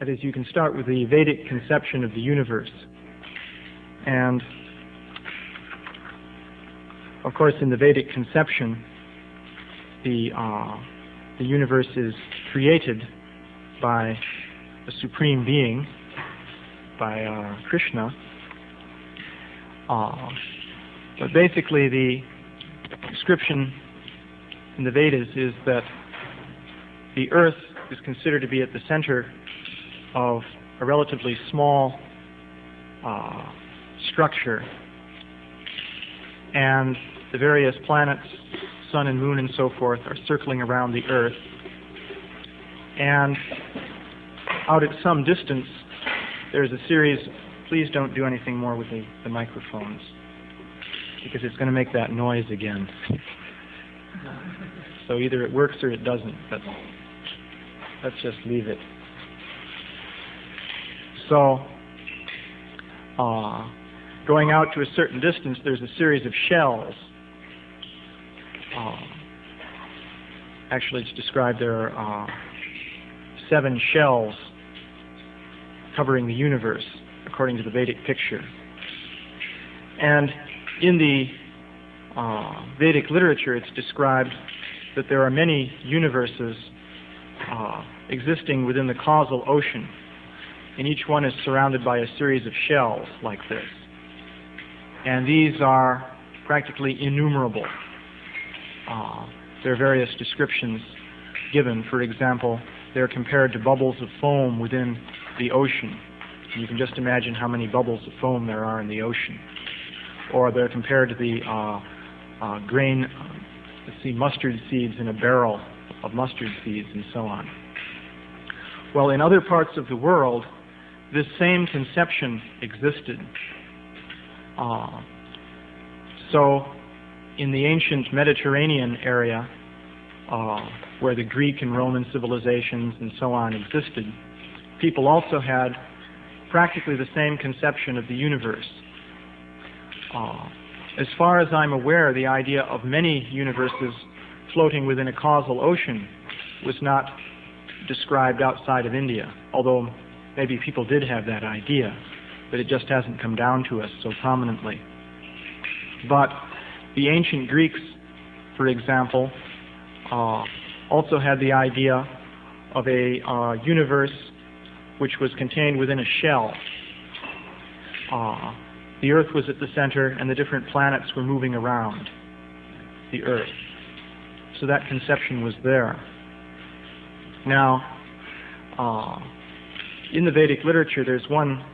That is, you can start with the Vedic conception of the universe. And, of course, in the Vedic conception, the universe is created by a supreme being, by Krishna. But basically, the description in the Vedas is that the earth is considered to be at the center of a relatively small structure, and the various planets, sun and moon and so forth, are circling around the earth. And out at some distance, there's a series. Please don't do anything more with the microphones, because it's going to make that noise again. So either it works or it doesn't, but let's just leave it. So, going out to a certain distance, there's a series of shells. Actually, it's described there are 7 shells covering the universe, according to the Vedic picture. And in the Vedic literature, it's described that there are many universes existing within the causal ocean, and each one is surrounded by a series of shells like this. And these are practically innumerable. There are various descriptions given. For example, they're compared to bubbles of foam within the ocean. You can just imagine how many bubbles of foam there are in the ocean. Or they're compared to the mustard seeds in a barrel of mustard seeds, and so on. Well, in other parts of the world, this same conception existed. So, in the ancient Mediterranean area, where the Greek and Roman civilizations and so on existed, people also had practically the same conception of the universe. As far as I'm aware, the idea of many universes floating within a causal ocean was not described outside of India, although maybe people did have that idea, but it just hasn't come down to us so prominently. But the ancient Greeks, for example, also had the idea of a universe which was contained within a shell. The Earth was at the center, and the different planets were moving around the Earth. So that conception was there. Now, in the Vedic literature, there's one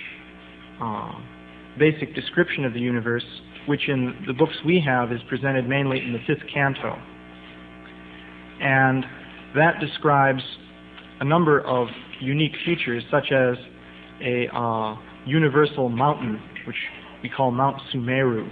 basic description of the universe, which in the books we have is presented mainly in the 5th canto. And that describes a number of unique features, such as a universal mountain, which we call Mount Sumeru,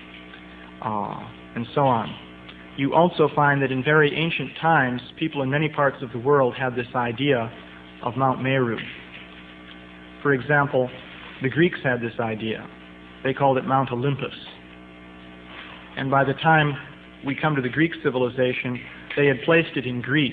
and so on. You also find that in very ancient times, people in many parts of the world had this idea of Mount Meru. For example, the Greeks had this idea. They called it Mount Olympus. And by the time we come to the Greek civilization, they had placed it in Greece,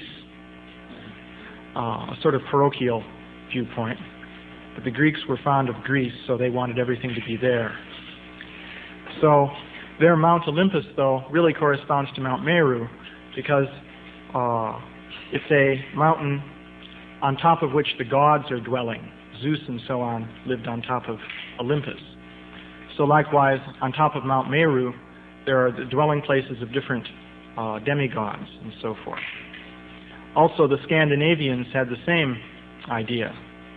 a sort of parochial viewpoint. But the Greeks were fond of Greece, so they wanted everything to be there. So their Mount Olympus, though, really corresponds to Mount Meru, because it's a mountain on top of which the gods are dwelling. Zeus and so on lived on top of Olympus. So likewise, on top of Mount Meru, there are the dwelling places of different demigods and so forth. Also, the Scandinavians had the same idea.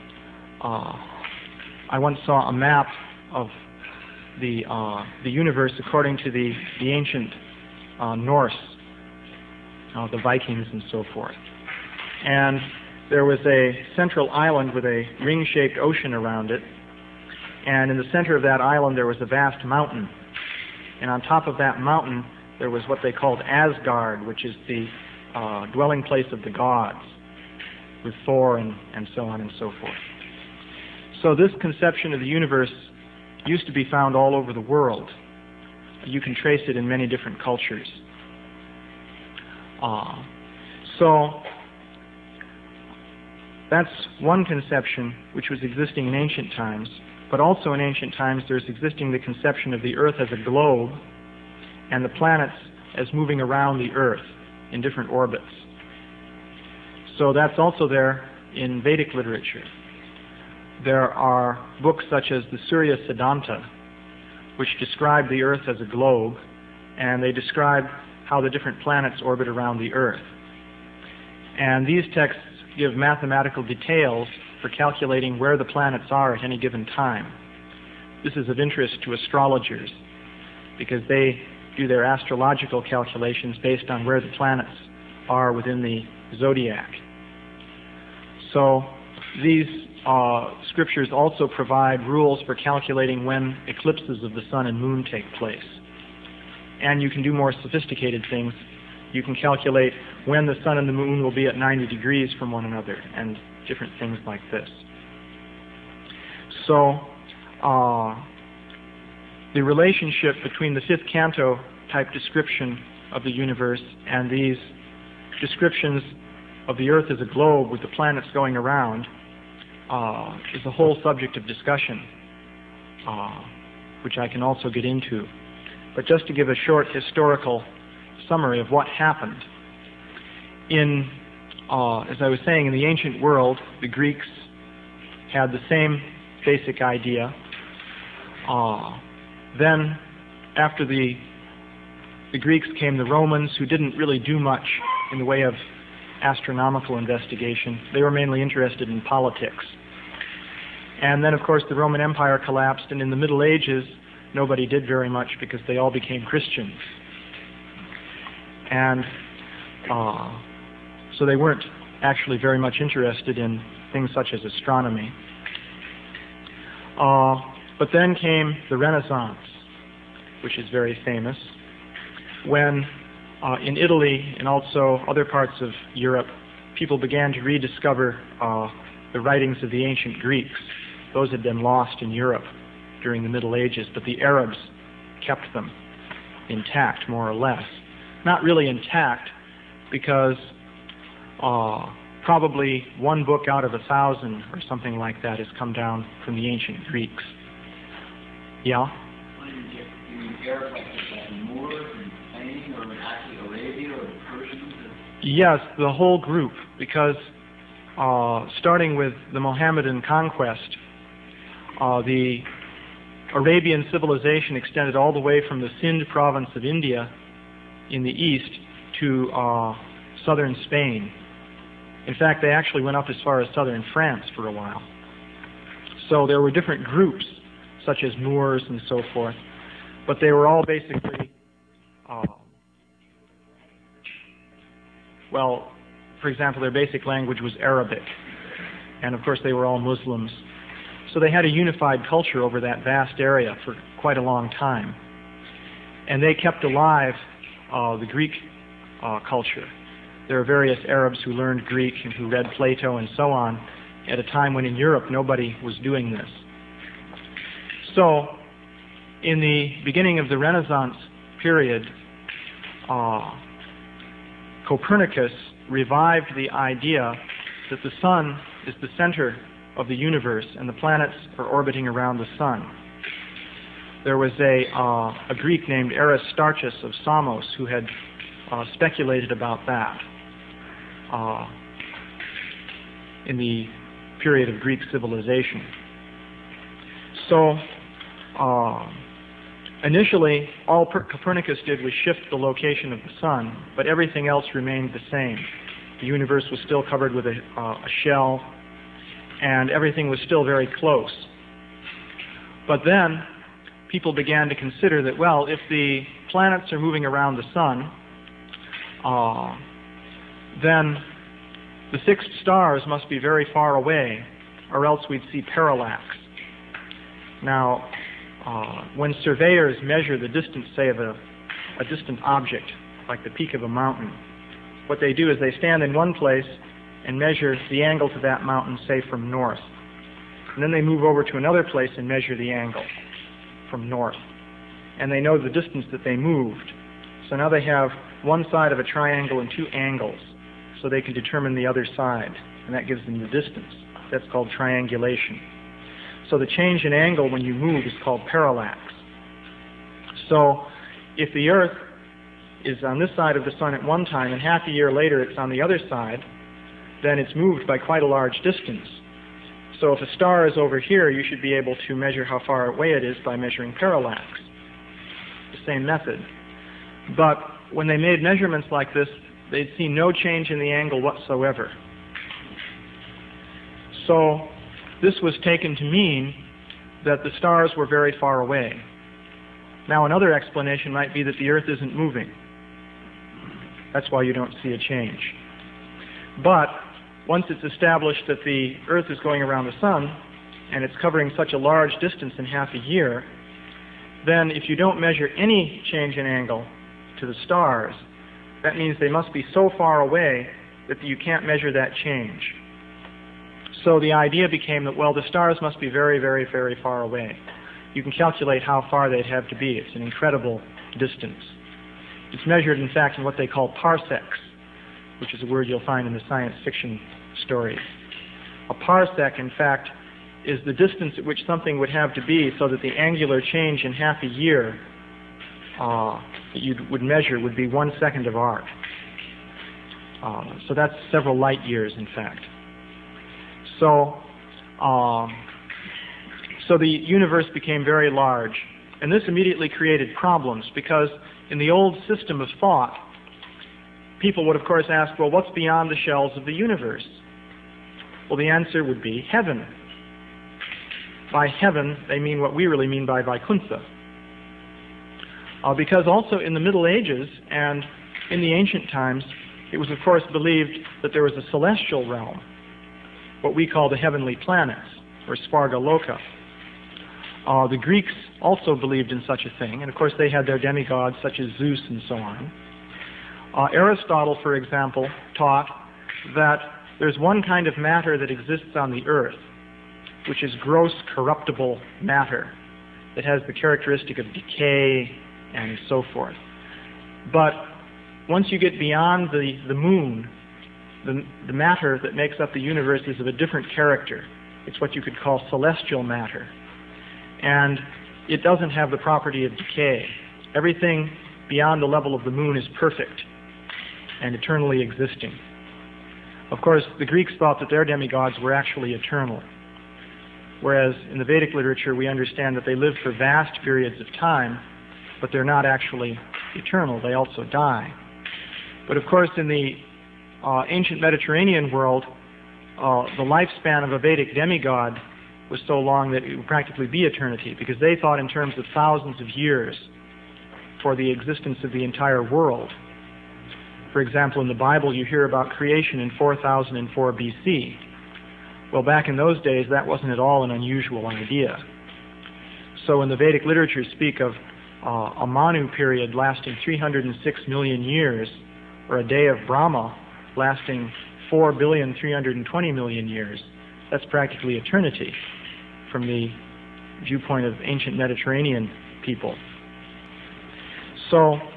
I once saw a map of the universe according to the ancient Norse, the Vikings and so forth. And there was a central island with a ring-shaped ocean around it, and in the center of that island there was a vast mountain. And on top of that mountain there was what they called Asgard, which is the dwelling place of the gods, with Thor and so on and so forth. So this conception of the universe used to be found all over the world. You can trace it in many different cultures. So that's one conception which was existing in ancient times. But also in ancient times there's existing the conception of the Earth as a globe and the planets as moving around the Earth in different orbits. So that's also there in Vedic literature. There are books such as the Surya Siddhanta, which describe the Earth as a globe, and they describe how the different planets orbit around the Earth. And these texts give mathematical details for calculating where the planets are at any given time. This is of interest to astrologers because they do their astrological calculations based on where the planets are within the zodiac. So these scriptures also provide rules for calculating when eclipses of the sun and moon take place. And you can do more sophisticated things. You can calculate when the sun and the moon will be at 90 degrees from one another and different things like this. So the relationship between the fifth canto type description of the universe and these descriptions of the Earth as a globe with the planets going around is a whole subject of discussion, which I can also get into. But just to give a short historical summary of what happened. As I was saying, in the ancient world, the Greeks had the same basic idea. Then, after the Greeks came the Romans, who didn't really do much in the way of astronomical investigation. They were mainly interested in politics. And then, of course, the Roman Empire collapsed, and in the Middle Ages, nobody did very much because they all became Christians. And so they weren't actually very much interested in things such as astronomy. But then came the Renaissance, which is very famous, when in Italy and also other parts of Europe, people began to rediscover the writings of the ancient Greeks. Those had been lost in Europe during the Middle Ages, but the Arabs kept them intact, more or less. Not really intact, because probably one book out of 1,000 or something like that has come down from the ancient Greeks. Yeah? Arabs like Moors and Spain, or actually Arabia or Persians? Yes, the whole group, because starting with the Mohammedan conquest, the Arabian civilization extended all the way from the Sind province of India in the east to southern Spain. In fact, they actually went up as far as southern France for a while. So there were different groups, such as Moors and so forth, but they were all basically, well, for example, their basic language was Arabic, and of course they were all Muslims. So they had a unified culture over that vast area for quite a long time. And they kept alive the Greek culture. There are various Arabs who learned Greek and who read Plato and so on at a time when in Europe nobody was doing this. So in the beginning of the Renaissance period, Copernicus revived the idea that the sun is the center of the universe and the planets are orbiting around the sun. There was a Greek named Aristarchus of Samos who had speculated about that in the period of Greek civilization. So initially, all Copernicus did was shift the location of the sun, but everything else remained the same. The universe was still covered with a shell, and everything was still very close. But then people began to consider that, well, if the planets are moving around the sun, then the fixed stars must be very far away, or else we'd see parallax. Now, when surveyors measure the distance, say, of a distant object, like the peak of a mountain, what they do is they stand in one place and measure the angle to that mountain, say, from north. And then they move over to another place and measure the angle from north. And they know the distance that they moved. So now they have one side of a triangle and two angles, so they can determine the other side. and that gives them the distance. That's called triangulation. So the change in angle when you move is called parallax. So if the Earth is on this side of the Sun at one time, and half a year later it's on the other side, then it's moved by quite a large distance. So if a star is over here, you should be able to measure how far away it is by measuring parallax. The same method. But when they made measurements like this, they'd see no change in the angle whatsoever. So this was taken to mean that the stars were very far away. Now another explanation might be that the Earth isn't moving. That's why you don't see a change. But once it's established that the Earth is going around the Sun, and it's covering such a large distance in half a year, then if you don't measure any change in angle to the stars, that means they must be so far away that you can't measure that change. So the idea became that, well, the stars must be very, very, very far away. You can calculate how far they'd have to be. It's an incredible distance. It's measured, in fact, in what they call parsecs, which is a word you'll find in the science fiction stories. A parsec, in fact, is the distance at which something would have to be so that the angular change in half a year that you would measure would be 1 second of arc. So that's several light years, in fact. So the universe became very large. And this immediately created problems because in the old system of thought, people would, of course, ask, well, what's beyond the shells of the universe? Well, the answer would be heaven. By heaven, they mean what we really mean by Vaikuntha. Because also in the Middle Ages and in the ancient times, it was, of course, believed that there was a celestial realm, what we call the heavenly planets, or Svarga Loka. The Greeks also believed in such a thing, and of course they had their demigods such as Zeus and so on. Aristotle, for example, taught that there's one kind of matter that exists on the earth, which is gross corruptible matter that has the characteristic of decay and so forth. But once you get beyond the moon, the matter that makes up the universe is of a different character. It's what you could call celestial matter. And it doesn't have the property of decay. Everything beyond the level of the moon is perfect and eternally existing. Of course, the Greeks thought that their demigods were actually eternal, whereas in the Vedic literature we understand that they live for vast periods of time, but they're not actually eternal. They also die. But of course, in the ancient Mediterranean world, the lifespan of a Vedic demigod was so long that it would practically be eternity, because they thought in terms of thousands of years for the existence of the entire world. For example, in the Bible you hear about creation in 4004 BC. Well, back in those days that wasn't at all an unusual idea. So in the Vedic literature speak of a Manu period lasting 306 million years, or a day of Brahma lasting 4,320,000,000 years. That's practically eternity from the viewpoint of ancient Mediterranean people. So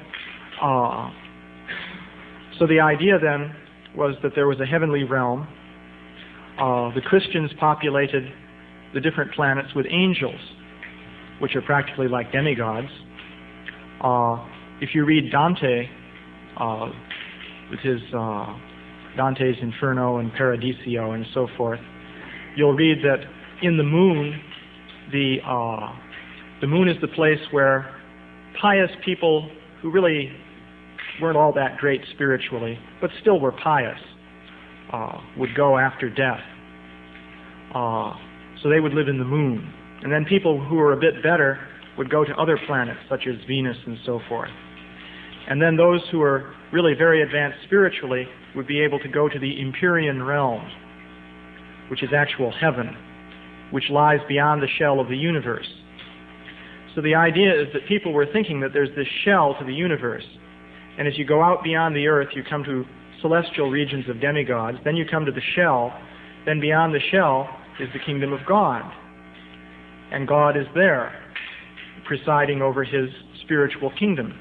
the idea then was that there was a heavenly realm. The Christians populated the different planets with angels, which are practically like demigods. If you read Dante, with his Dante's Inferno and Paradiso and so forth, you'll read that in the moon, the moon is the place where pious people who really weren't all that great spiritually, but still were pious, would go after death. So they would live in the moon. And then people who were a bit better would go to other planets, such as Venus and so forth. And then those who were really very advanced spiritually would be able to go to the Empyrean realm, which is actual heaven, which lies beyond the shell of the universe. So the idea is that people were thinking that there's this shell to the universe, and as you go out beyond the earth, you come to celestial regions of demigods, then you come to the shell, then beyond the shell is the kingdom of God. And God is there, presiding over his spiritual kingdom.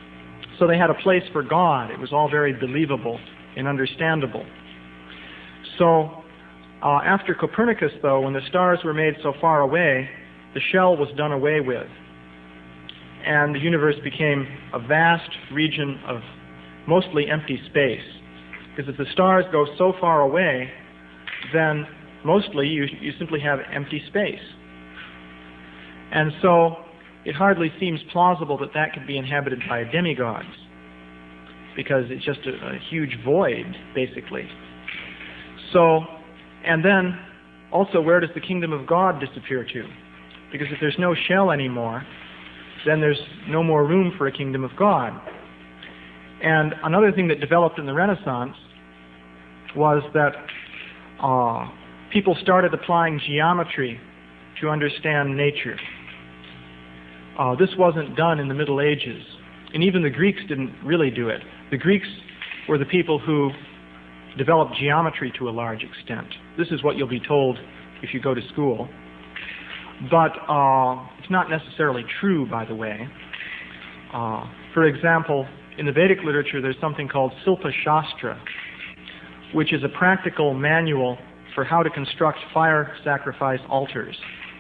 So they had a place for God. It was all very believable and understandable. So after Copernicus, though, when the stars were made so far away, the shell was done away with. And the universe became a vast region of mostly empty space. Because if the stars go so far away, then mostly you simply have empty space. And so it hardly seems plausible that that could be inhabited by demigods, because it's just a huge void, basically. So, and then also, where does the kingdom of God disappear to? Because if there's no shell anymore, then there's no more room for a kingdom of God. And another thing that developed in the Renaissance was that people started applying geometry to understand nature. This wasn't done in the Middle Ages, and even the Greeks didn't really do it. The Greeks were the people who developed geometry to a large extent. This is what you'll be told if you go to school. But it's not necessarily true, by the way. For example, in the Vedic literature, there's something called Silpa Shastra, which is a practical manual for how to construct fire sacrifice altars.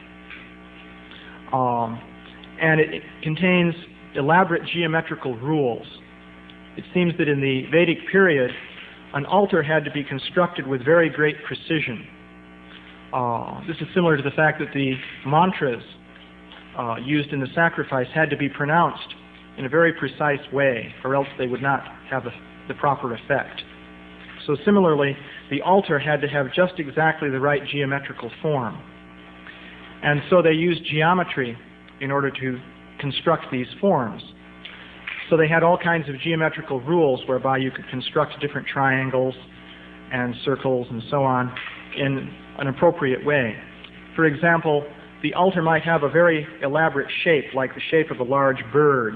And it contains elaborate geometrical rules. It seems that in the Vedic period, an altar had to be constructed with very great precision. This is similar to the fact that the mantras used in the sacrifice had to be pronounced in a very precise way, or else they would not have the proper effect. So similarly, the altar had to have just exactly the right geometrical form. And so they used geometry in order to construct these forms. So they had all kinds of geometrical rules whereby you could construct different triangles and circles and so on in an appropriate way. For example, the altar might have a very elaborate shape, like the shape of a large bird.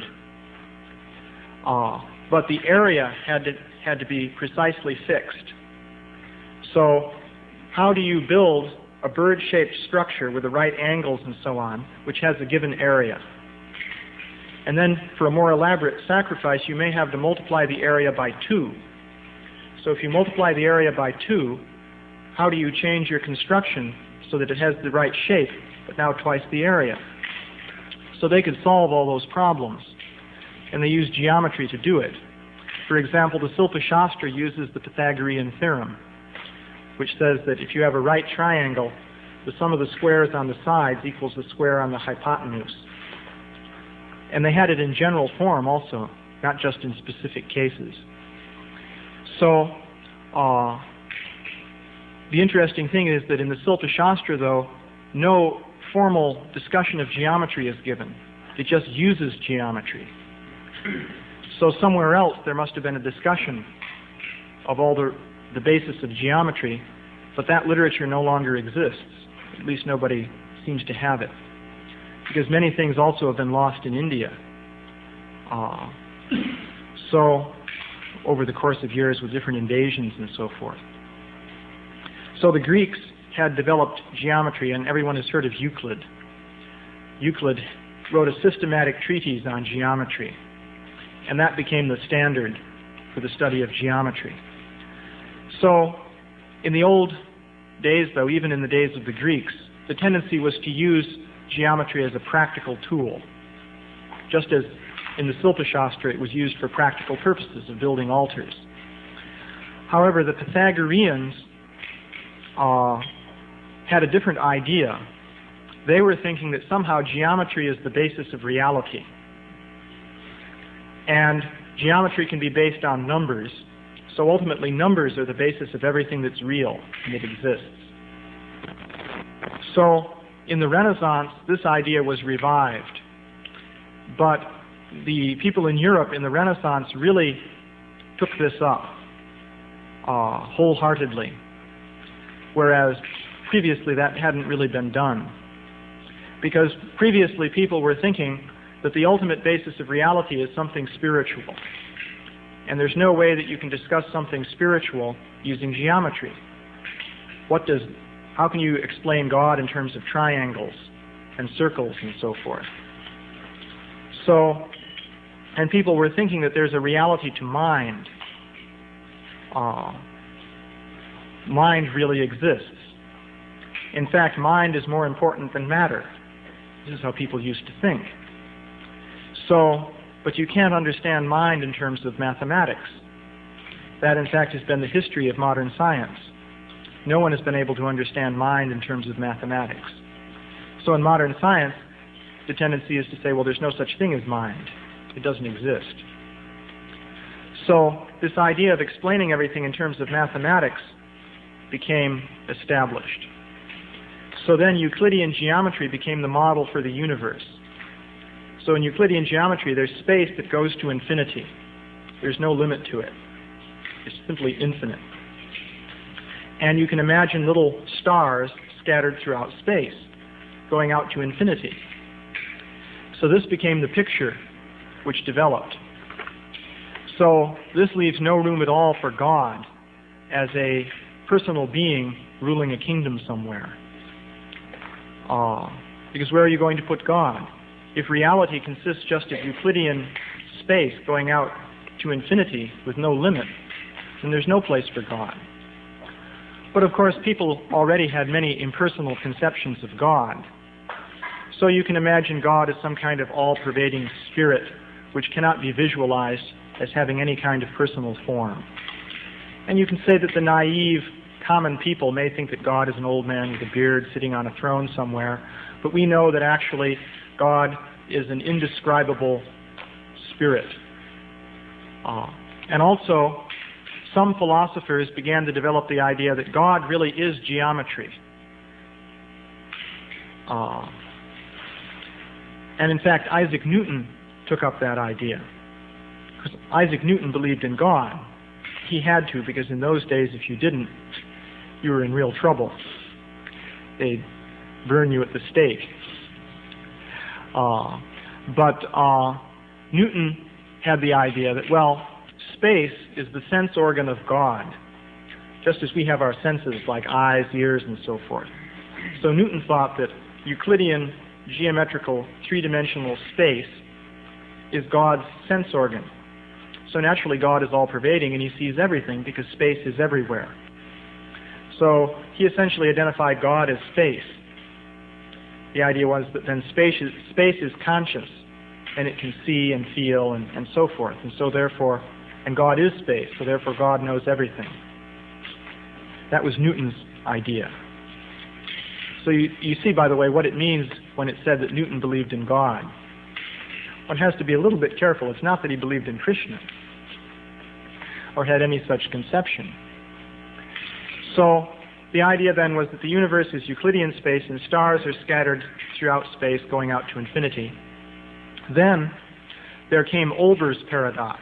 But the area had to be precisely fixed. So how do you build a bird-shaped structure with the right angles and so on, which has a given area? And then for a more elaborate sacrifice, you may have to multiply the area by 2. So if you multiply the area by 2, how do you change your construction so that it has the right shape, but now twice the area? So they could solve all those problems, and they used geometry to do it. For example, the Silpa Shastra uses the Pythagorean theorem, which says that if you have a right triangle, the sum of the squares on the sides equals the square on the hypotenuse. And they had it in general form also, not just in specific cases. So the interesting thing is that in the Silpa Shastra, though, no formal discussion of geometry is given. It just uses geometry. So somewhere else there must have been a discussion of all the basis of geometry, but that literature no longer exists. At least nobody seems to have it. Because many things also have been lost in India. So over the course of years with different invasions and so forth. So the Greeks had developed geometry, and everyone has heard of Euclid. Euclid wrote a systematic treatise on geometry, and that became the standard for the study of geometry. So in the old days, though, even in the days of the Greeks, the tendency was to use geometry as a practical tool. Just as in the Silpa Shastra it was used for practical purposes of building altars. However, the Pythagoreans had a different idea. They were thinking that somehow geometry is the basis of reality. And geometry can be based on numbers. So ultimately numbers are the basis of everything that's real and that exists. So in the Renaissance, this idea was revived. But the people in Europe in the Renaissance really took this up wholeheartedly, whereas previously that hadn't really been done. Because previously people were thinking that the ultimate basis of reality is something spiritual. And there's no way that you can discuss something spiritual using geometry. How can you explain God in terms of triangles and circles and so forth? So, and people were thinking that there's a reality to mind. mind really exists. In fact, mind is more important than matter. This is how people used to think. But you can't understand mind in terms of mathematics. That, in fact, has been the history of modern science. No one has been able to understand mind in terms of mathematics. So in modern science, the tendency is to say, well, there's no such thing as mind. It doesn't exist. So this idea of explaining everything in terms of mathematics became established. So then Euclidean geometry became the model for the universe. So in Euclidean geometry, there's space that goes to infinity. There's no limit to it. It's simply infinite. And you can imagine little stars scattered throughout space, going out to infinity. So this became the picture which developed. So this leaves no room at all for God as a personal being ruling a kingdom somewhere. Because where are you going to put God? If reality consists just of Euclidean space going out to infinity with no limit, then there's no place for God. But of course, people already had many impersonal conceptions of God. So you can imagine God as some kind of all-pervading spirit which cannot be visualized as having any kind of personal form. And you can say that the naive, common people may think that God is an old man with a beard sitting on a throne somewhere, but we know that actually God is an indescribable spirit. And also, some philosophers began to develop the idea that God really is geometry. And in fact, Isaac Newton took up that idea. Because Isaac Newton believed in God. He had to, because in those days, if you didn't, you were in real trouble. They'd burn you at the stake. But Newton had the idea that, well, space is the sense organ of God, just as we have our senses like eyes, ears, and so forth. So Newton thought that Euclidean geometrical three-dimensional space is God's sense organ. So naturally God is all-pervading and he sees everything because space is everywhere. So he essentially identified God as space. The idea was that then space is conscious and it can see and feel and so forth. And so therefore, and God is space, so therefore God knows everything. That was Newton's idea. So you see, by the way, what it means when it said that Newton believed in God. One has to be a little bit careful. It's not that he believed in Krishna or had any such conception. So the idea then was that the universe is Euclidean space and stars are scattered throughout space going out to infinity. Then there came Olber's paradox.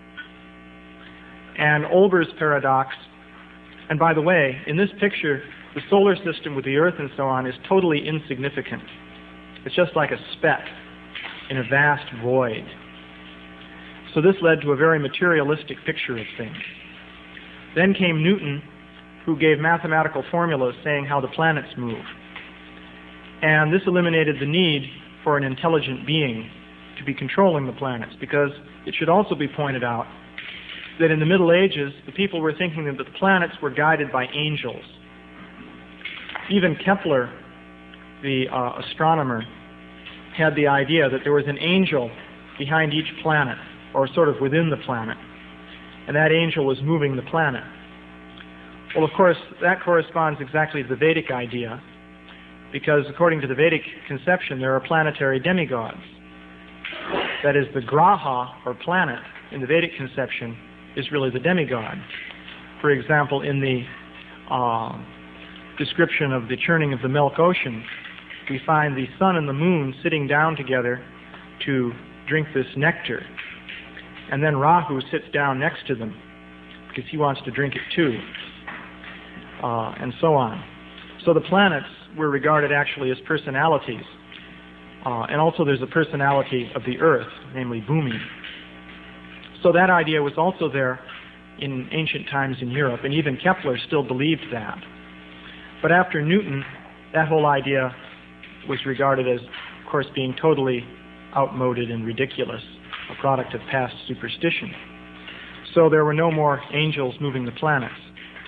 And Olber's paradox, and by the way, in this picture, the solar system with the Earth and so on is totally insignificant. It's just like a speck in a vast void. So this led to a very materialistic picture of things. Then came Newton, who gave mathematical formulas saying how the planets move. And this eliminated the need for an intelligent being to be controlling the planets, because it should also be pointed out that in the Middle Ages, the people were thinking that the planets were guided by angels. Even Kepler, the astronomer, had the idea that there was an angel behind each planet, or sort of within the planet, and that angel was moving the planet. Well, of course, that corresponds exactly to the Vedic idea, because according to the Vedic conception, there are planetary demigods. That is, the graha, or planet, in the Vedic conception, is really the demigod. For example, in the description of the churning of the milk ocean, we find the sun and the moon sitting down together to drink this nectar. And then Rahu sits down next to them because he wants to drink it too, and so on. So the planets were regarded actually as personalities. And also there's a personality of the Earth, namely Bhumi. So that idea was also there in ancient times in Europe, and even Kepler still believed that. But after Newton, that whole idea was regarded as, of course, being totally outmoded and ridiculous, a product of past superstition. So there were no more angels moving the planets.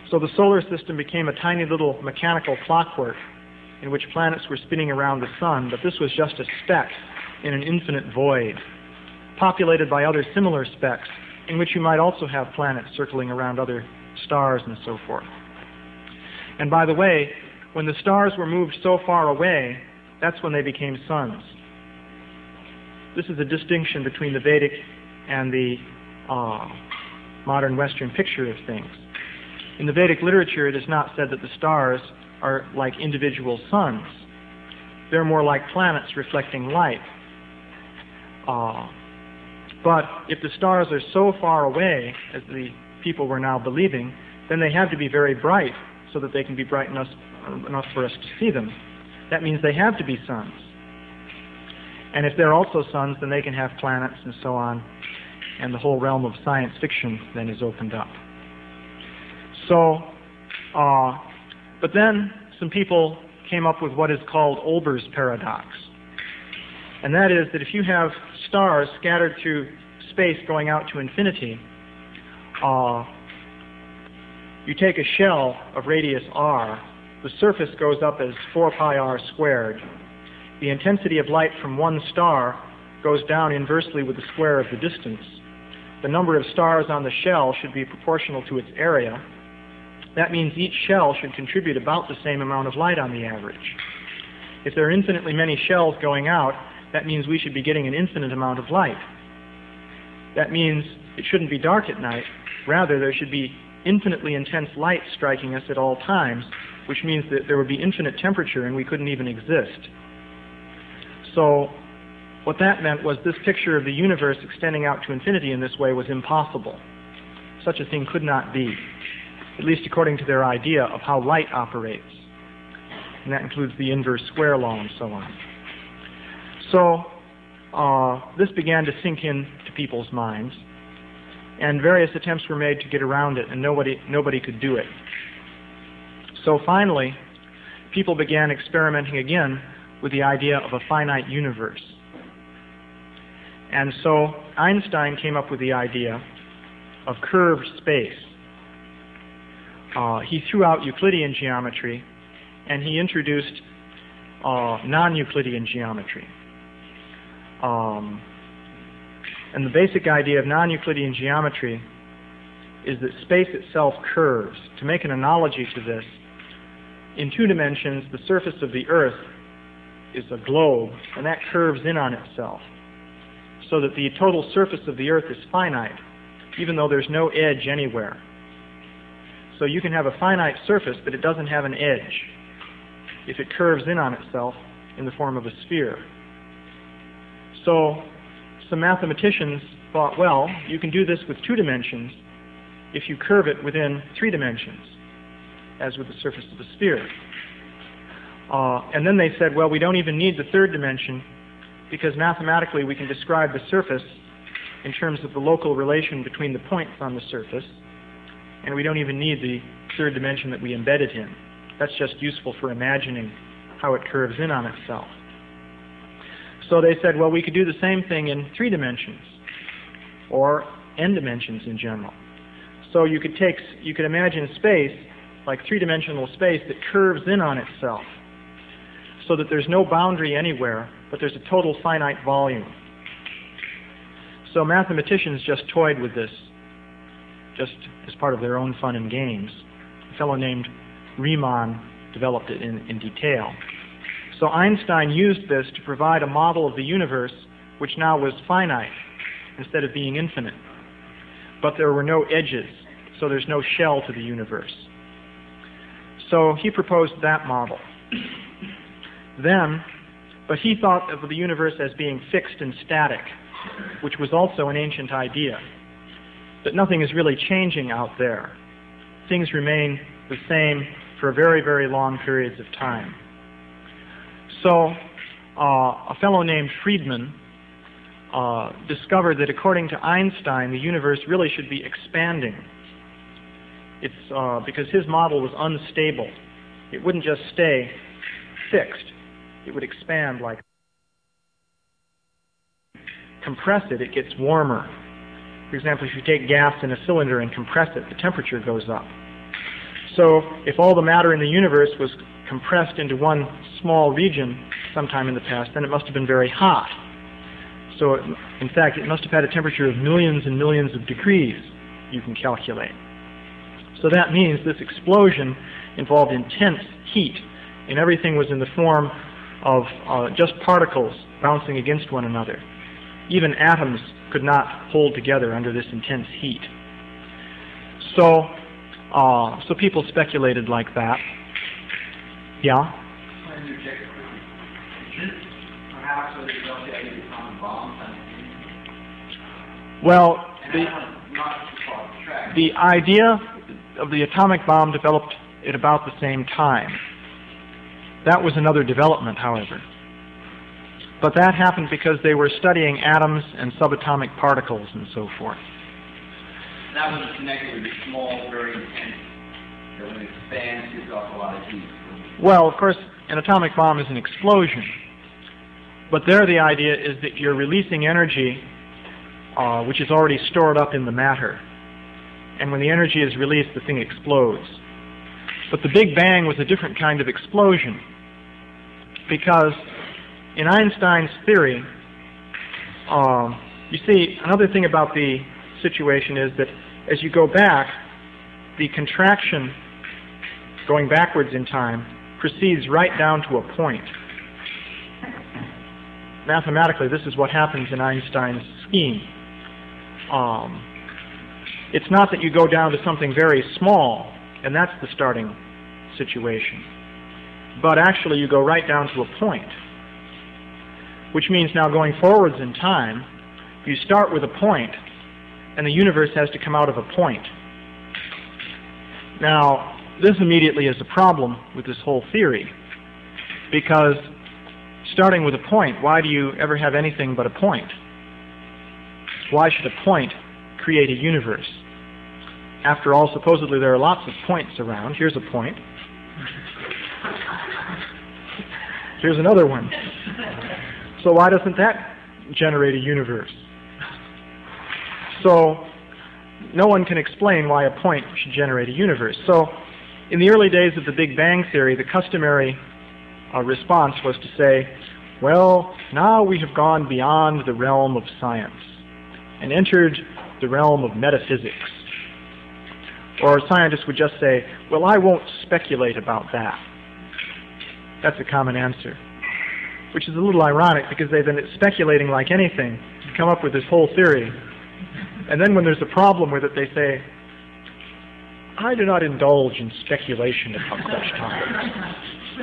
So the solar system became a tiny little mechanical clockwork in which planets were spinning around the sun, but this was just a speck in an infinite void, populated by other similar specks, in which you might also have planets circling around other stars and so forth. And by the way, when the stars were moved so far away, that's when they became suns. This is a distinction between the Vedic and the modern Western picture of things. In the Vedic literature, it is not said that the stars are like individual suns. They're more like planets reflecting light. But if the stars are so far away, as the people were now believing, then they have to be very bright so that they can be bright enough for us to see them. That means they have to be suns. And if they're also suns, then they can have planets and so on, and the whole realm of science fiction then is opened up. So, but then some people came up with what is called Olber's paradox. And that is that if you have stars scattered through space going out to infinity, you take a shell of radius r, the surface goes up as 4 pi r squared. The intensity of light from one star goes down inversely with the square of the distance. The number of stars on the shell should be proportional to its area. That means each shell should contribute about the same amount of light on the average. If there are infinitely many shells going out, that means we should be getting an infinite amount of light. That means it shouldn't be dark at night. Rather, there should be infinitely intense light striking us at all times, which means that there would be infinite temperature and we couldn't even exist. So what that meant was this picture of the universe extending out to infinity in this way was impossible. Such a thing could not be, at least according to their idea of how light operates. And that includes the inverse square law and so on. So this began to sink into people's minds, and various attempts were made to get around it, and nobody could do it. So finally, people began experimenting again with the idea of a finite universe. And so Einstein came up with the idea of curved space. He threw out Euclidean geometry, and he introduced non-Euclidean geometry. And the basic idea of non-Euclidean geometry is that space itself curves. To make an analogy to this, in 2 dimensions, the surface of the Earth is a globe, and that curves in on itself, so that the total surface of the Earth is finite, even though there's no edge anywhere. So you can have a finite surface, but it doesn't have an edge if it curves in on itself in the form of a sphere. So some mathematicians thought, well, you can do this with 2 dimensions if you curve it within 3 dimensions, as with the surface of a sphere. And then they said, well, we don't even need the 3rd dimension, because mathematically we can describe the surface in terms of the local relation between the points on the surface, and we don't even need the 3rd dimension that we embedded in. That's just useful for imagining how it curves in on itself. So they said, well, we could do the same thing in 3 dimensions, or n dimensions in general. So you could imagine space like 3-dimensional space that curves in on itself, so that there's no boundary anywhere, but there's a total finite volume. So mathematicians just toyed with this, just as part of their own fun and games. A fellow named Riemann developed it in detail. So Einstein used this to provide a model of the universe which now was finite instead of being infinite. But there were no edges, so there's no shell to the universe. So he proposed that model. But he thought of the universe as being fixed and static, which was also an ancient idea. That nothing is really changing out there. Things remain the same for very, very long periods of time. So a fellow named Friedman discovered that according to Einstein, the universe really should be expanding. It's because his model was unstable. It wouldn't just stay fixed. It would expand like compress it, it gets warmer. For example, if you take gas in a cylinder and compress it, the temperature goes up. So if all the matter in the universe was compressed into one small region sometime in the past, then it must have been very hot. So in fact, it must have had a temperature of millions and millions of degrees, you can calculate. So that means this explosion involved intense heat, and everything was in the form of just particles bouncing against one another. Even atoms could not hold together under this intense heat. So people speculated like that. Yeah? Perhaps so they don't get any atomic bombs on it. Well, Not the idea of the atomic bomb developed at about the same time. That was another development, however. But that happened because they were studying atoms and subatomic particles and so forth. That was connected with the small, very intense, that when it expands, gives off a lot of heat. Well, of course, an atomic bomb is an explosion. But there the idea is that you're releasing energy which is already stored up in the matter. And when the energy is released, the thing explodes. But the Big Bang was a different kind of explosion, because in Einstein's theory, you see, another thing about the situation is that as you go back, the contraction going backwards in time proceeds right down to a point. Mathematically, this is what happens in Einstein's scheme. It's not that you go down to something very small, and that's the starting situation, but actually you go right down to a point, which means now going forwards in time, you start with a point, and the universe has to come out of a point. Now, this immediately is a problem with this whole theory, because starting with a point, why do you ever have anything but a point? Why should a point create a universe? After all, supposedly there are lots of points around. Here's a point. Here's another one. So why doesn't that generate a universe? So no one can explain why a point should generate a universe. So in the early days of the Big Bang theory, the customary response was to say, well, now we have gone beyond the realm of science and entered the realm of metaphysics. Or scientists would just say, well, I won't speculate about that. That's a common answer, which is a little ironic because they've been speculating like anything to come up with this whole theory. And then when there's a problem with it, they say, I do not indulge in speculation about such topics.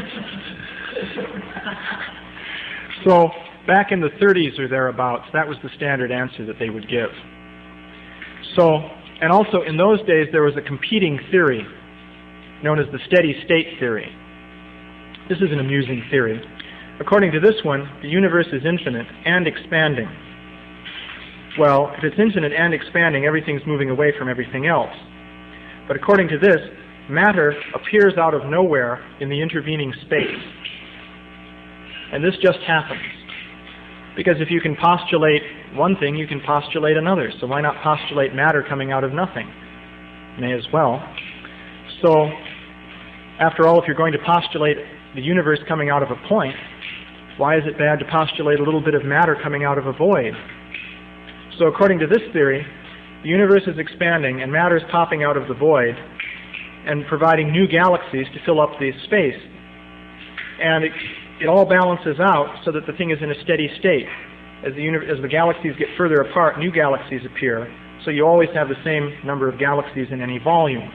So back in the 30s or thereabouts, that was the standard answer that they would give. So, and also in those days there was a competing theory known as the steady state theory. This is an amusing theory. According to this one, the universe is infinite and expanding. Well, if it's infinite and expanding, everything's moving away from everything else. But according to this, matter appears out of nowhere in the intervening space. And this just happens. Because if you can postulate one thing, you can postulate another. So why not postulate matter coming out of nothing? May as well. So, after all, if you're going to postulate the universe coming out of a point, why is it bad to postulate a little bit of matter coming out of a void? So according to this theory, the universe is expanding and matter is popping out of the void and providing new galaxies to fill up the space. And it all balances out so that the thing is in a steady state. As the galaxies get further apart, new galaxies appear, so you always have the same number of galaxies in any volume.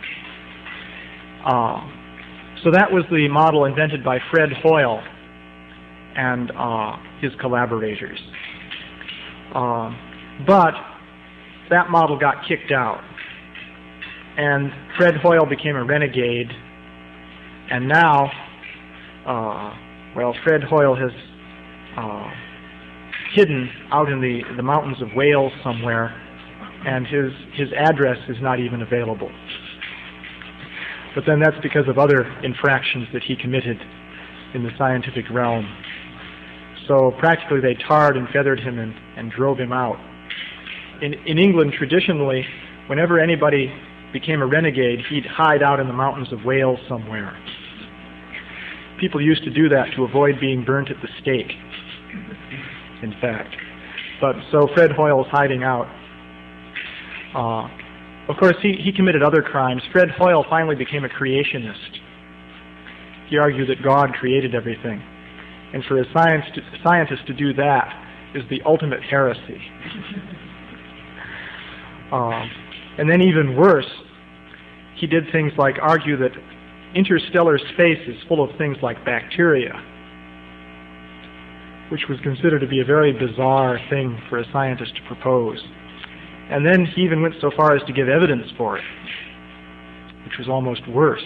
So that was the model invented by Fred Hoyle and his collaborators. But that model got kicked out, and Fred Hoyle became a renegade, and now, Fred Hoyle has hidden out in the mountains of Wales somewhere, and his address is not even available. But then that's because of other infractions that he committed in the scientific realm. So practically they tarred and feathered him and drove him out. In England, traditionally, whenever anybody became a renegade, he'd hide out in the mountains of Wales somewhere. People used to do that to avoid being burnt at the stake, in fact. But so Fred Hoyle's hiding out. Of course, he committed other crimes. Fred Hoyle finally became a creationist. He argued that God created everything. And for a scientist to do that is the ultimate heresy. And then even worse, he did things like argue that interstellar space is full of things like bacteria, which was considered to be a very bizarre thing for a scientist to propose. And then he even went so far as to give evidence for it, which was almost worse.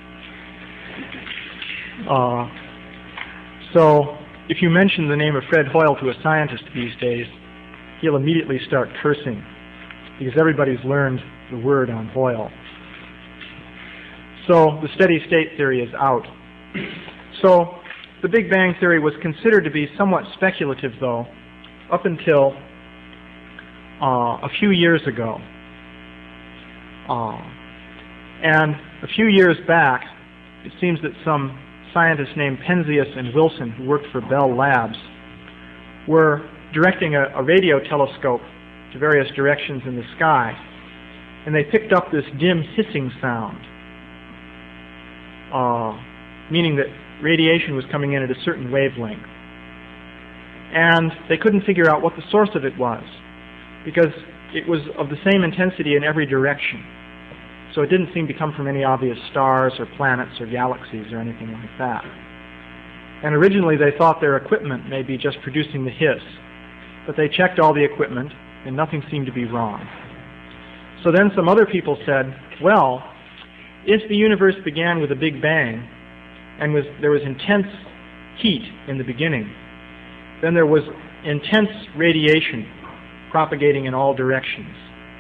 So if you mention the name of Fred Hoyle to a scientist these days, he'll immediately start cursing, because everybody's learned the word on Hoyle. So the steady state theory is out. So the Big Bang theory was considered to be somewhat speculative, though, up until a few years ago. And a few years back, it seems that some scientists named Penzias and Wilson, who worked for Bell Labs, were directing a radio telescope to various directions in the sky, and they picked up this dim hissing sound, meaning that radiation was coming in at a certain wavelength. And they couldn't figure out what the source of it was, because it was of the same intensity in every direction. So it didn't seem to come from any obvious stars or planets or galaxies or anything like that. And originally they thought their equipment may be just producing the hiss, but they checked all the equipment and nothing seemed to be wrong. So then some other people said, well, if the universe began with a Big Bang and there was intense heat in the beginning, then there was intense radiation propagating in all directions.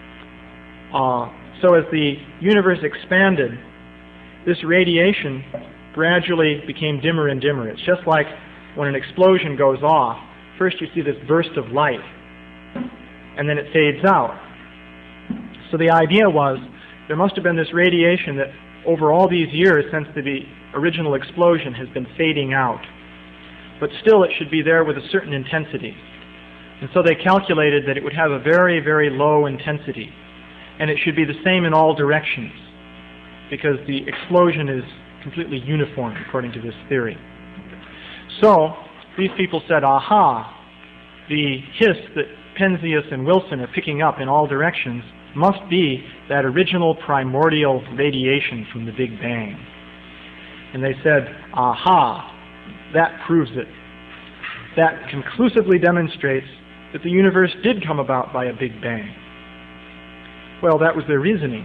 So as the universe expanded, this radiation gradually became dimmer and dimmer. It's just like when an explosion goes off. First you see this burst of light, and then it fades out. So the idea was there must have been this radiation that over all these years since the original explosion has been fading out. But still it should be there with a certain intensity. And so they calculated that it would have a very, very low intensity. And it should be the same in all directions, because the explosion is completely uniform according to this theory. So these people said, aha, the hiss that Penzias and Wilson are picking up in all directions must be that original primordial radiation from the Big Bang. And they said, aha, that proves it. That conclusively demonstrates that the universe did come about by a Big Bang. Well, that was their reasoning.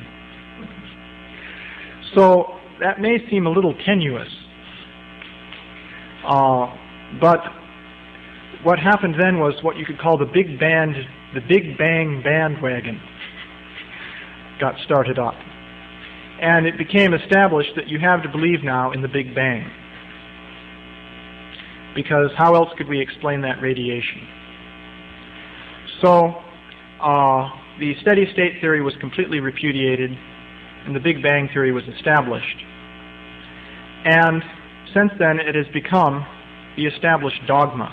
So that may seem a little tenuous. But what happened then was what you could call the Big Bang bandwagon got started up. And it became established that you have to believe now in the Big Bang, because how else could we explain that radiation? So the steady state theory was completely repudiated and the Big Bang theory was established. And since then it has become the established dogma.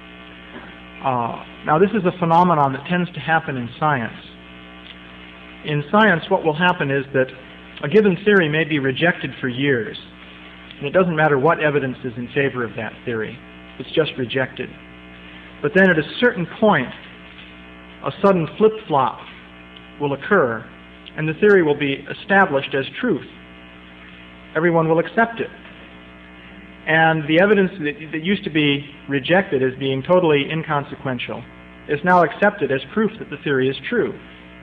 Now this is a phenomenon that tends to happen in science. In science what will happen is that a given theory may be rejected for years, and it doesn't matter what evidence is in favor of that theory. It's just rejected. But then at a certain point, a sudden flip-flop will occur, and the theory will be established as truth. Everyone will accept it. And the evidence that used to be rejected as being totally inconsequential is now accepted as proof that the theory is true.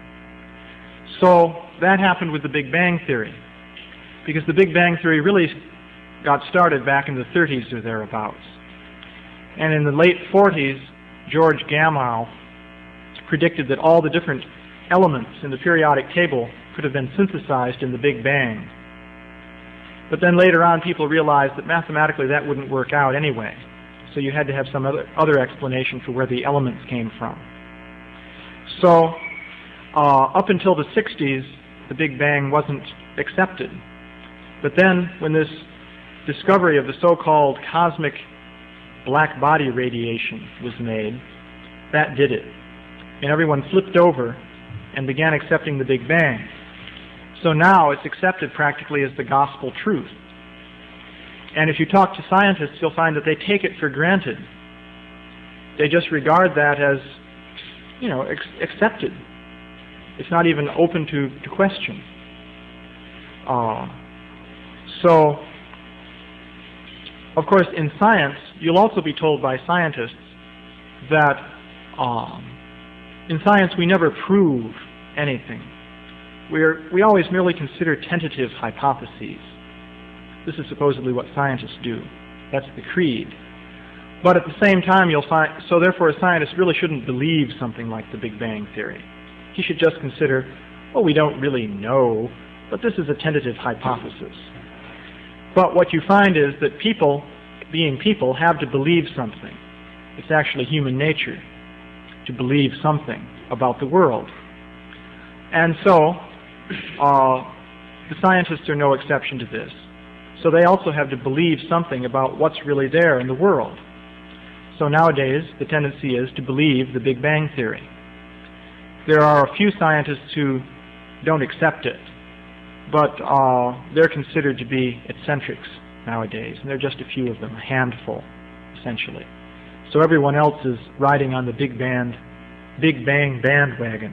So that happened with the Big Bang theory, because the Big Bang theory really got started back in the 30s or thereabouts. And in the late 40s, George Gamow predicted that all the different elements in the periodic table could have been synthesized in the Big Bang. But then later on people realized that mathematically that wouldn't work out anyway. So you had to have some other explanation for where the elements came from. So up until the 60s, the Big Bang wasn't accepted. But then, when this discovery of the so-called cosmic black body radiation was made, that did it. And everyone flipped over and began accepting the Big Bang. So now it's accepted practically as the gospel truth. And if you talk to scientists, you'll find that they take it for granted. They just regard that as, accepted. It's not even open to question. So, of course, in science, you'll also be told by scientists that in science we never prove anything. We always merely consider tentative hypotheses. This is supposedly what scientists do. That's the creed. But at the same time, you'll find, so therefore a scientist really shouldn't believe something like the Big Bang Theory. He should just consider, well, we don't really know, but this is a tentative hypothesis. But what you find is that people, being people, have to believe something. It's actually human nature to believe something about the world. And so, the scientists are no exception to this. So they also have to believe something about what's really there in the world. So nowadays, the tendency is to believe the Big Bang Theory. There are a few scientists who don't accept it, but they're considered to be eccentrics nowadays, and there are just a few of them, a handful, essentially. So everyone else is riding on the Big Bang bandwagon.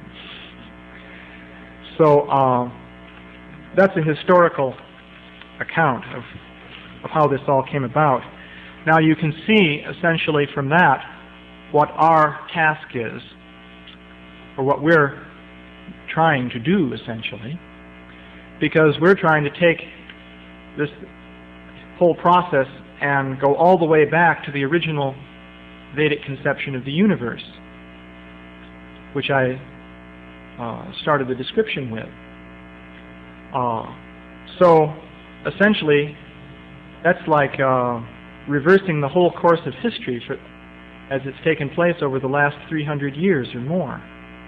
So that's a historical account of how this all came about. Now you can see essentially from that what our task is, or what we're trying to do essentially, because we're trying to take this whole process and go all the way back to the original Vedic conception of the universe, which I started the description with. So essentially, that's like reversing the whole course of history as it's taken place over the last 300 years or more.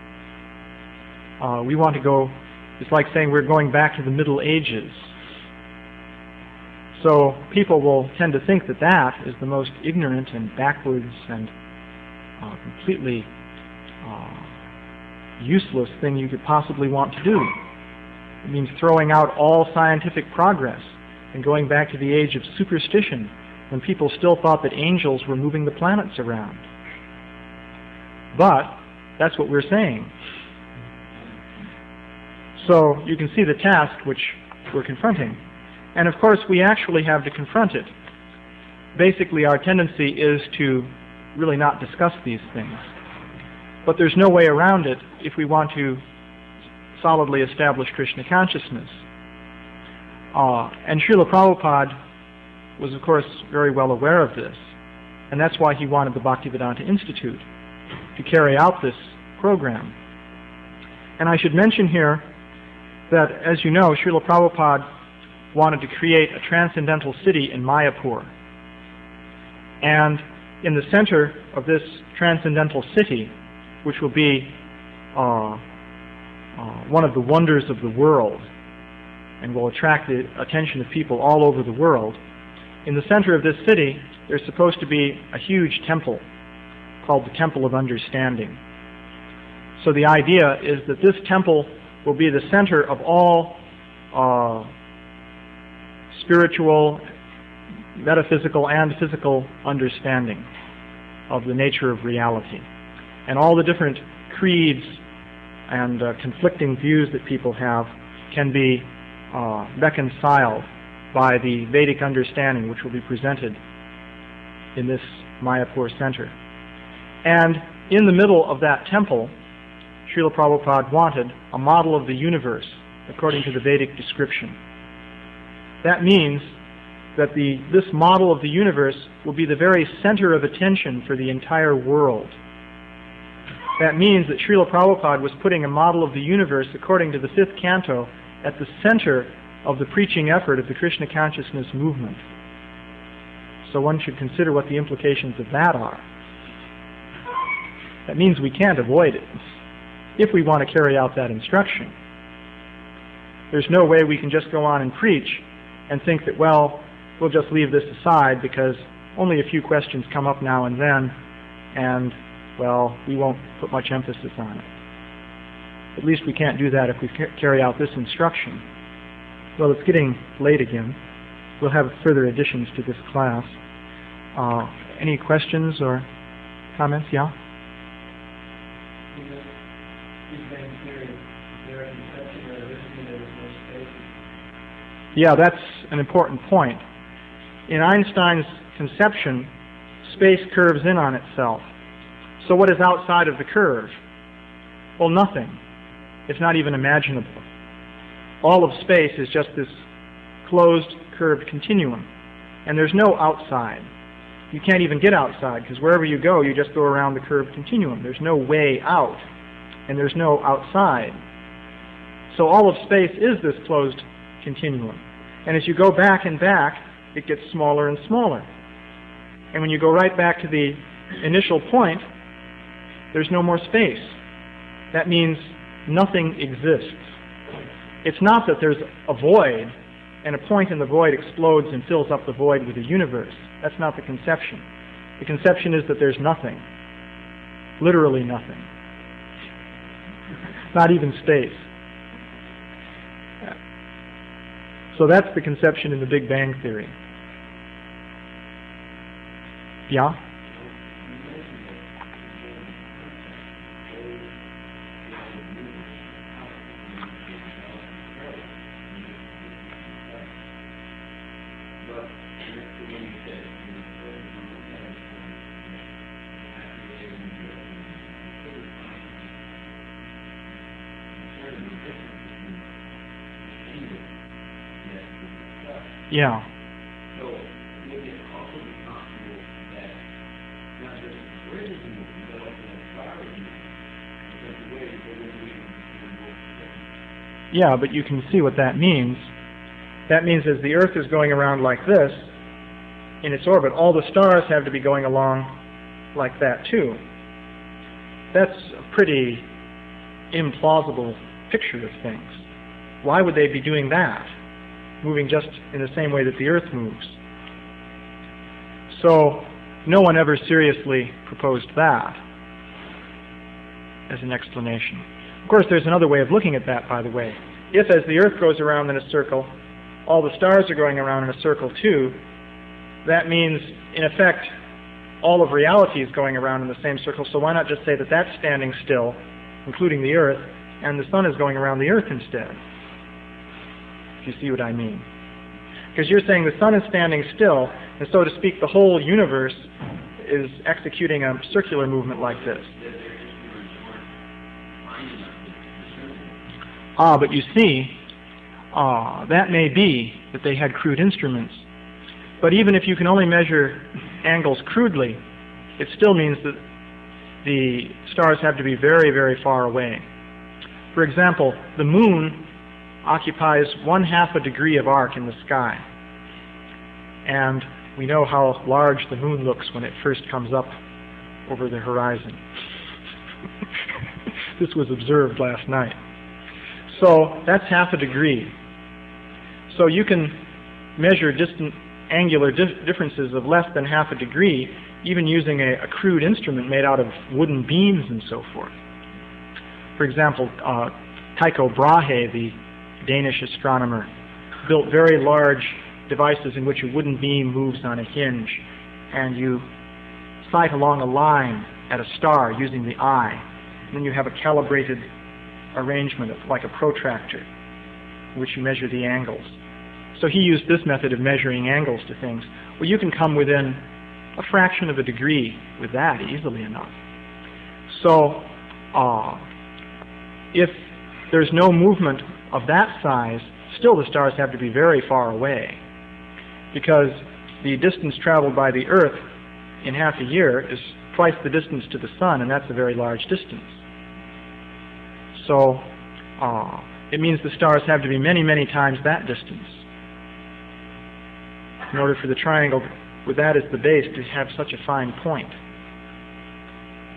We want to go, it's like saying we're going back to the Middle Ages. So people will tend to think that that is the most ignorant and backwards and completely useless thing you could possibly want to do. It means throwing out all scientific progress and going back to the age of superstition when people still thought that angels were moving the planets around. But that's what we're saying. So you can see the task which we're confronting. And of course we actually have to confront it. Basically our tendency is to really not discuss these things. But there's no way around it if we want to solidly establish Krishna consciousness. And Srila Prabhupada was of course very well aware of this. And that's why he wanted the Bhaktivedanta Institute to carry out this program. And I should mention here that, as you know, Srila Prabhupada wanted to create a transcendental city in Mayapur. And in the center of this transcendental city, which will be one of the wonders of the world and will attract the attention of people all over the world, in the center of this city there's supposed to be a huge temple called the Temple of Understanding. So the idea is that this temple will be the center of all spiritual, metaphysical, and physical understanding of the nature of reality. And all the different creeds and conflicting views that people have can be reconciled by the Vedic understanding which will be presented in this Mayapur center. And in the middle of that temple, Srila Prabhupada wanted a model of the universe according to the Vedic description. That means that this model of the universe will be the very center of attention for the entire world. That means that Srila Prabhupada was putting a model of the universe according to the 5th canto at the center of the preaching effort of the Krishna consciousness movement. So one should consider what the implications of that are. That means we can't avoid it if we want to carry out that instruction. There's no way we can just go on and preach and think that, well, we'll just leave this aside because only a few questions come up now and then, and, well, we won't put much emphasis on it. At least we can't do that if we carry out this instruction. Well, it's getting late again. We'll have further additions to this class. Any questions or comments? Yeah? Yeah, that's an important point. In Einstein's conception, space curves in on itself. So what is outside of the curve? Well, nothing. It's not even imaginable. All of space is just this closed, curved continuum. And there's no outside. You can't even get outside, because wherever you go, you just go around the curved continuum. There's no way out, and there's no outside. So all of space is this closed continuum. And as you go back and back, it gets smaller and smaller. And when you go right back to the initial point, there's no more space. That means nothing exists. It's not that there's a void, and a point in the void explodes and fills up the void with a universe. That's not the conception. The conception is that there's nothing. Literally nothing. Not even space. So that's the conception in the Big Bang Theory. Yeah? Yeah. So would it also be possible that not just the grid is moving, but also the star is moving? Because the way the wind is Yeah, but you can see what that means. That means as the Earth is going around like this, in its orbit, all the stars have to be going along like that too. That's a pretty implausible picture of things. Why would they be doing that? Moving just in the same way that the Earth moves. So no one ever seriously proposed that as an explanation. Of course, there's another way of looking at that, by the way. If, as the Earth goes around in a circle, all the stars are going around in a circle too, that means, in effect, all of reality is going around in the same circle, so why not just say that that's standing still, including the Earth, and the Sun is going around the Earth instead? You see what I mean? Because you're saying the Sun is standing still, and so to speak, the whole universe is executing a circular movement like this. But you see, that may be that they had crude instruments. But even if you can only measure angles crudely, it still means that the stars have to be very, very far away. For example, the Moon occupies 1/2 a degree of arc in the sky. And we know how large the Moon looks when it first comes up over the horizon. This was observed last night. So that's 1/2 a degree. So you can measure distant angular differences of less than 1/2 a degree, even using a crude instrument made out of wooden beams and so forth. For example, Tycho Brahe, the Danish astronomer, built very large devices in which a wooden beam moves on a hinge, and you sight along a line at a star using the eye. And then you have a calibrated arrangement of, like a protractor, in which you measure the angles. So he used this method of measuring angles to things. Well, you can come within a fraction of a degree with that easily enough. So if there's no movement of that size, still the stars have to be very far away, because the distance traveled by the Earth in half a year is twice the distance to the Sun, and that's a very large distance. So it means the stars have to be many, many times that distance in order for the triangle with that as the base to have such a fine point.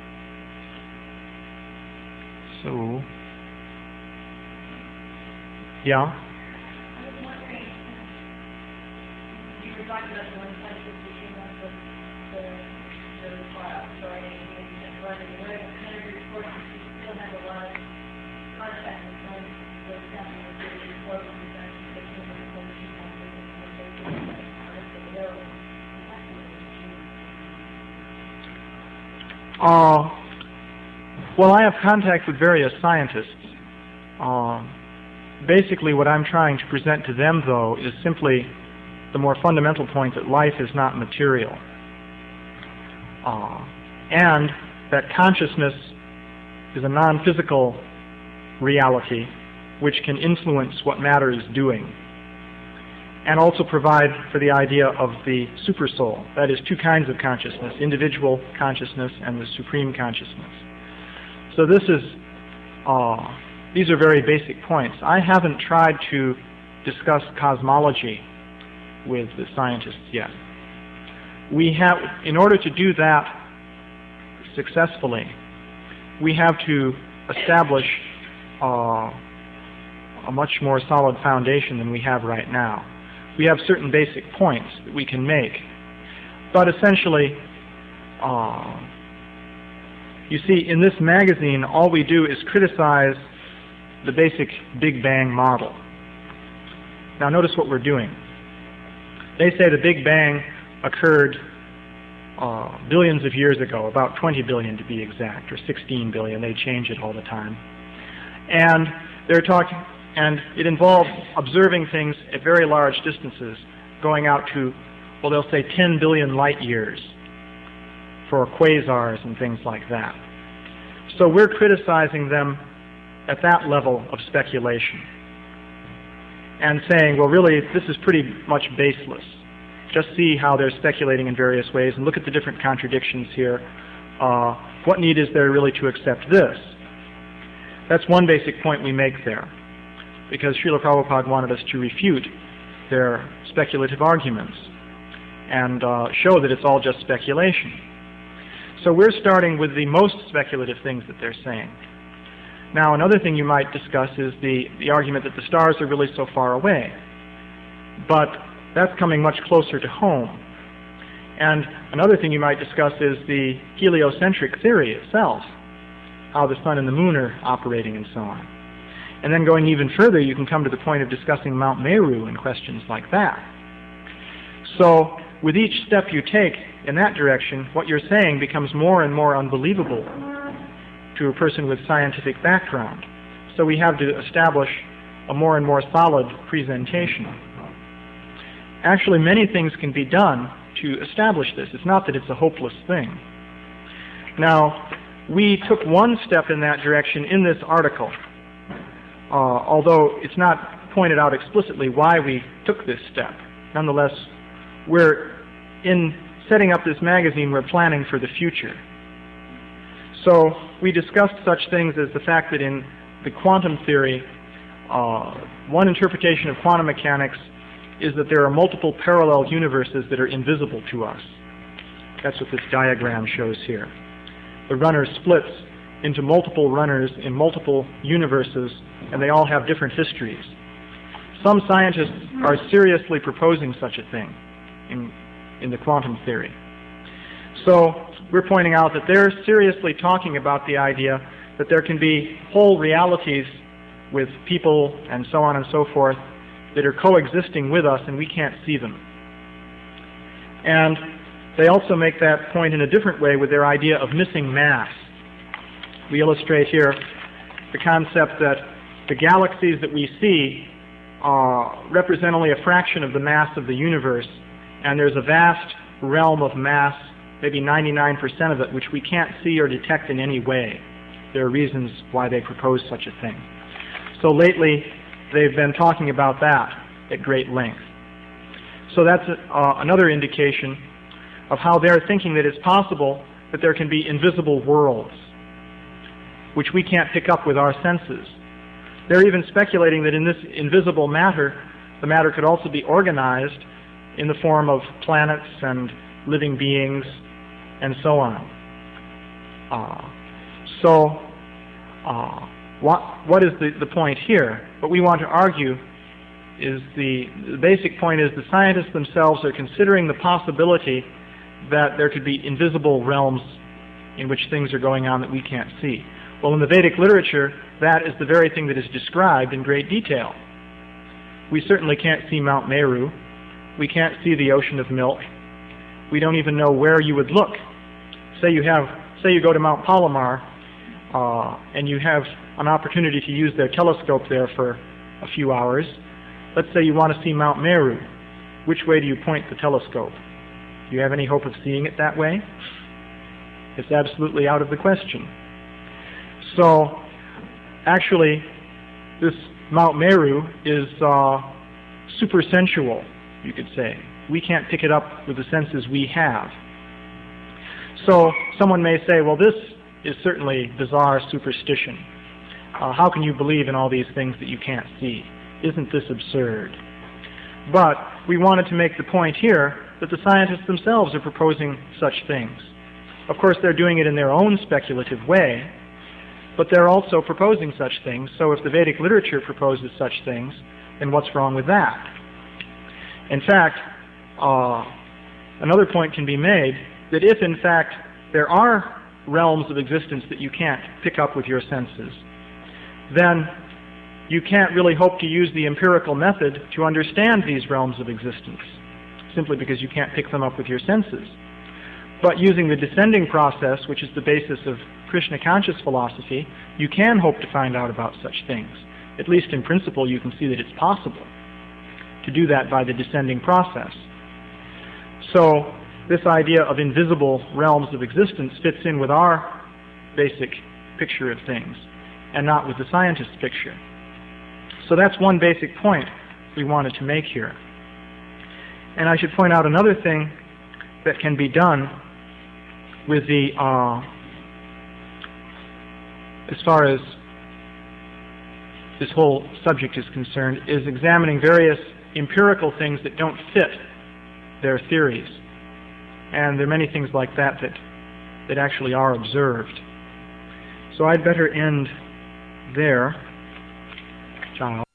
So Yeah? I was wondering, you were talking about the one side of the class, right, and running away, and then reports you still have a lot of contact with some of those happening with the reports and that they came up with some people and they know. Well, I have contact with various scientists. Basically, what I'm trying to present to them, though, is simply the more fundamental point that life is not material. And that consciousness is a non-physical reality which can influence what matter is doing, and also provide for the idea of the supersoul. That is, two kinds of consciousness, individual consciousness and the supreme consciousness. So this is, these are very basic points. I haven't tried to discuss cosmology with the scientists yet. We have, in order to do that successfully, we have to establish a much more solid foundation than we have right now. We have certain basic points that we can make, but essentially, you see, in this magazine, all we do is criticize the basic Big Bang model. Now notice what we're doing. They say the Big Bang occurred billions of years ago, about 20 billion to be exact, or 16 billion. They change it all the time. And they're talking, and it involves observing things at very large distances, going out to, well, they'll say 10 billion light years for quasars and things like that. So we're criticizing them at that level of speculation and saying, well, really, this is pretty much baseless. Just see how they're speculating in various ways and look at the different contradictions here. What need is there really to accept this? That's one basic point we make there, because Srila Prabhupada wanted us to refute their speculative arguments and show that it's all just speculation. So we're starting with the most speculative things that they're saying. Now, another thing you might discuss is the argument that the stars are really so far away. But that's coming much closer to home. And another thing you might discuss is the heliocentric theory itself, how the sun and the moon are operating and so on. And then going even further, you can come to the point of discussing Mount Meru and questions like that. So with each step you take in that direction, what you're saying becomes more and more unbelievable to a person with scientific background. So we have to establish a more and more solid presentation. Actually, many things can be done to establish this. It's not that it's a hopeless thing. Now, we took one step in that direction in this article, although it's not pointed out explicitly why we took this step. Nonetheless, in setting up this magazine, we're planning for the future. So we discussed such things as the fact that in the quantum theory, one interpretation of quantum mechanics is that there are multiple parallel universes that are invisible to us. That's what this diagram shows here. The runner splits into multiple runners in multiple universes, and they all have different histories. Some scientists are seriously proposing such a thing in the quantum theory. So we're pointing out that they're seriously talking about the idea that there can be whole realities with people and so on and so forth that are coexisting with us and we can't see them. And they also make that point in a different way with their idea of missing mass. We illustrate here the concept that the galaxies that we see represent only a fraction of the mass of the universe, and there's a vast realm of mass, maybe 99% of it, which we can't see or detect in any way. There are reasons why they propose such a thing. So lately, they've been talking about that at great length. So that's another indication of how they're thinking that it's possible that there can be invisible worlds, which we can't pick up with our senses. They're even speculating that in this invisible matter, the matter could also be organized in the form of planets and living beings and so on. what is the point here? What we want to argue is the basic point is the scientists themselves are considering the possibility that there could be invisible realms in which things are going on that we can't see. Well, in the Vedic literature, that is the very thing that is described in great detail. We certainly can't see Mount Meru. We can't see the ocean of milk. We don't even know where you would look. Say you go to Mount Palomar, and you have an opportunity to use their telescope there for a few hours. Let's say you want to see Mount Meru. Which way do you point the telescope? Do you have any hope of seeing it that way? It's absolutely out of the question. So, actually, this Mount Meru is supersensual, you could say. We can't pick it up with the senses we have. So, someone may say, well, this is certainly bizarre superstition. How can you believe in all these things that you can't see? Isn't this absurd? But we wanted to make the point here that the scientists themselves are proposing such things. Of course, they're doing it in their own speculative way, but they're also proposing such things. So if the Vedic literature proposes such things, then what's wrong with that? In fact, another point can be made that if, in fact, there are realms of existence that you can't pick up with your senses, then you can't really hope to use the empirical method to understand these realms of existence, simply because you can't pick them up with your senses. But using the descending process, which is the basis of Krishna conscious philosophy, you can hope to find out about such things. At least in principle, you can see that it's possible to do that by the descending process. So this idea of invisible realms of existence fits in with our basic picture of things, and not with the scientist's picture. So that's one basic point we wanted to make here. And I should point out another thing that can be done with the, as far as this whole subject is concerned, is examining various empirical things that don't fit their theories. And there are many things like that that actually are observed. So I'd better end there. John.